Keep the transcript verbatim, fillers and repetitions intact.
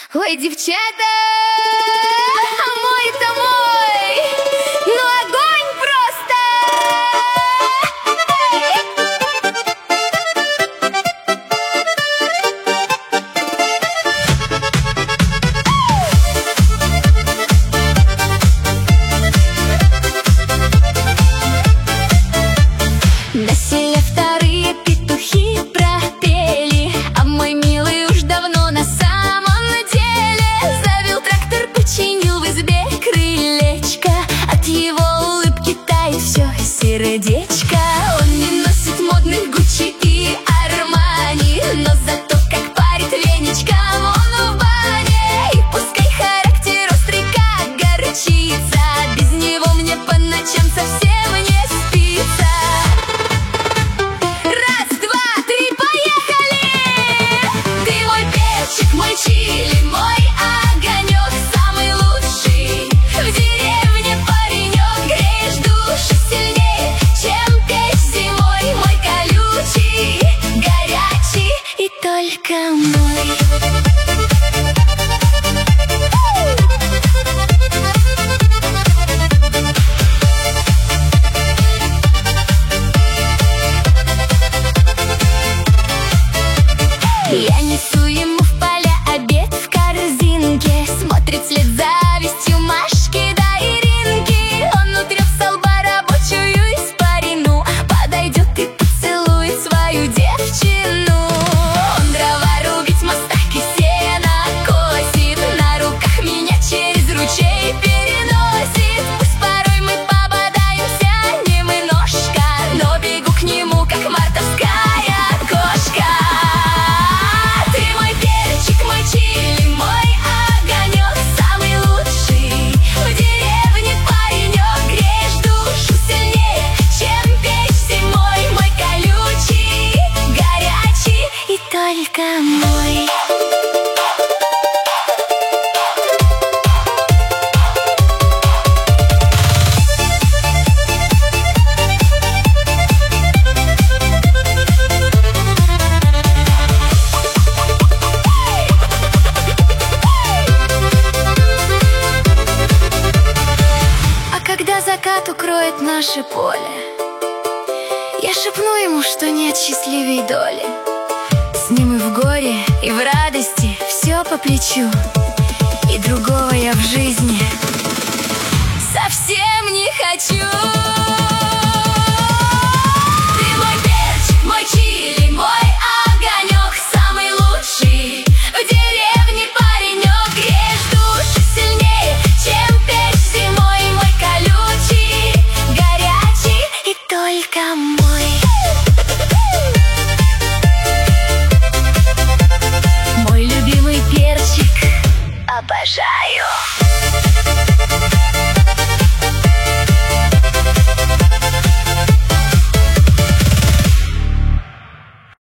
Ой, девчата, а мой-то мой, ну огонь просто! На селе вторые петухи пропели, а мой милый уж давно на самом деле завел трактор, починил в избе крылечко. От его улыбки тает все сердечко. Он не носит модных Гуччи и Армани, но зато как парит веничком он в бане. И пускай характер острый, как горчица, без него мне по ночам совсем не спится. Мой чили, мой огонек, самый лучший в деревне паренек. Греешь душу сильнее, чем печь зимой. Мой колючий, горячий и только мой. Я несу ему в поля обед в корзинке, смотрит вслед завистью Машки да Иринки. Он утрет со лба рабочую испарину, подойдет и поцелует свою девчину. Он дрова рубить, мостак и сено косит, на руках меня через ручей переносит. Пусть порой мы пободаемся немножко, но бегу к нему, как мартовская кошка. Мой чили, мой огонек, самый лучший в деревне паренек. Греешь душу сильнее, чем печь зимой. Мой колючий, горячий и только мой. Когда закат укроет наше поле, я шепну ему, что нет счастливей доли. С ним и в горе, и в радости все по плечу, и другого я в жизни совсем не хочу.